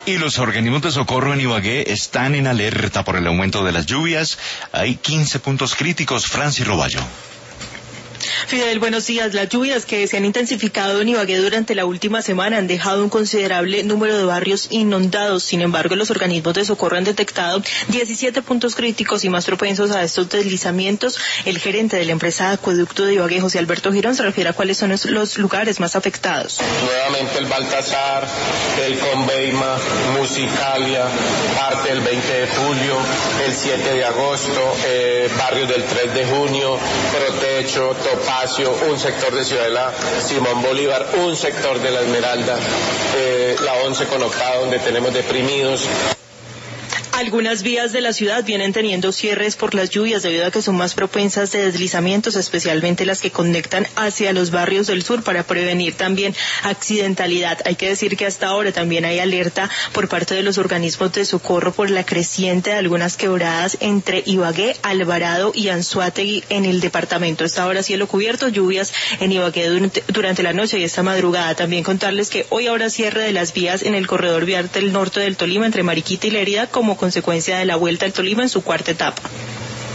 Y los organismos de socorro en Ibagué están en alerta por el aumento de las lluvias. Hay 15 puntos críticos. Francis Roballo. Fidel, buenos días. Las lluvias que se han intensificado en Ibagué durante la última semana han dejado un considerable número de barrios inundados. Sin embargo, los organismos de socorro han detectado 17 puntos críticos y más propensos a estos deslizamientos. El gerente de la empresa Acueducto de Ibagué, José Alberto Girón, se refiere a cuáles son los lugares más afectados. Nuevamente el Baltasar, el Conveima, Musicalia, parte del 20 de julio, el 7 de agosto, barrios del 3 de junio, Protecho, Topacio, un sector de Ciudadela, Simón Bolívar, un sector de La Esmeralda, la 11 con octava donde tenemos deprimidos. Algunas vías de la ciudad vienen teniendo cierres por las lluvias debido a que son más propensas de deslizamientos, especialmente las que conectan hacia los barrios del sur para prevenir también accidentalidad. Hay que decir que hasta ahora también hay alerta por parte de los organismos de socorro por la creciente de algunas quebradas entre Ibagué, Alvarado y Anzoátegui en el departamento. Esta hora cielo cubierto, lluvias en Ibagué durante la noche y esta madrugada. También contarles que hoy habrá cierre de las vías en el corredor vial del norte del Tolima entre Mariquita y Lérida como consecuencia de la vuelta al Tolima en su cuarta etapa.